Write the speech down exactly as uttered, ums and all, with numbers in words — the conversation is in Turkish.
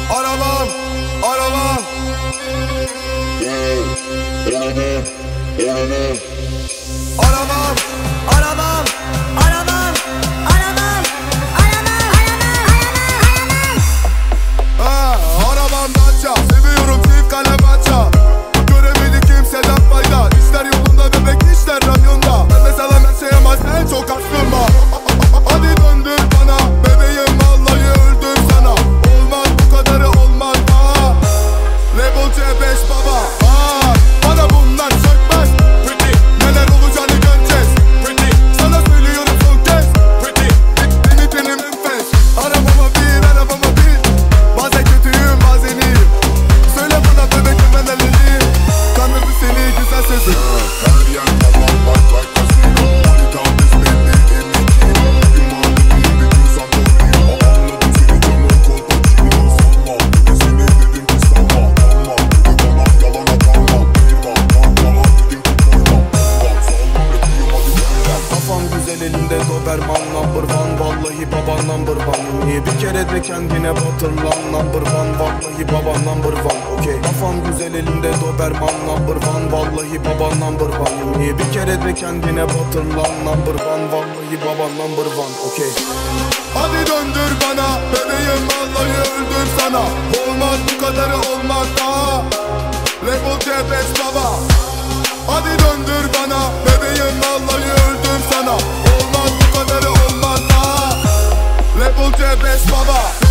Arabam, arabam. Arabam, arabam, arabam, arabam, arabam, arabam. Ha, arabam Dacia, seviyorum çift kalem paça. Göremedi kimseden fayda. İşler yolunda bebek, işler rayonda. Ben mesela her şey ama sen çok aklım var. Hadi döndür bana bebeğim, vallahi öldüm sana. Olmaz bu kadarı, olmaz daha. Label C beş baba. Aa, bana bunlar sökmez. Pretty, neler olacağını göreceğiz. Pretty, sana söylüyorum son kez. Pretty, beni benim enfes. Arabama bir, arabama bir. Bazen kötüyüm, bazen iyiyim. Söyle bana bebeğim, ben elindeyim. Kandırdı seni güzel sözü. Her yer tamam, bak bak kasino. Harita biz belli emekim. Bir mağdurun bir gün sanırım. Anladım seni canım kolpaçino. Sanma, seni dedim ki sanma. Anma, bir bana yalana kalma. Bir bak, anlama dedim ki koyma. Bak, sağlam öpüyorum hadi koyma. Kafam güzel elinde Doberman number one. Vallahi baba number one. Niye bir kere de kendine batır lan number one. Vallahi baba number one. Okay. Kafam güzel elinde Doberman number one. Vallahi baba number one. Niye bir kere de kendine batır lan number one. Vallahi baba number one. Okay. Hadi döndür bana bebeğim, vallahi öldüm sana. Olmaz bu kadarı, olmaz daha. Label C beş baba. Hadi döndür bana bebeğim, vallahi öldüm sana. Olmaz bu kadarı, olmaz daha. Label C beş baba.